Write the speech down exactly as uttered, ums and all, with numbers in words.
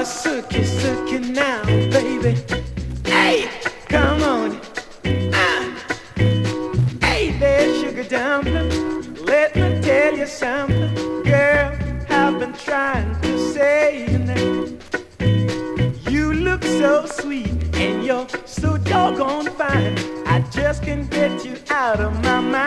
Sookie, Sookie now, baby. Hey, come on. Ah. Hey there, sugar dumpling. Let me tell you something. Girl, I've been trying to say your name. You look so sweet and you're so doggone fine. I just can't get you out of my mind.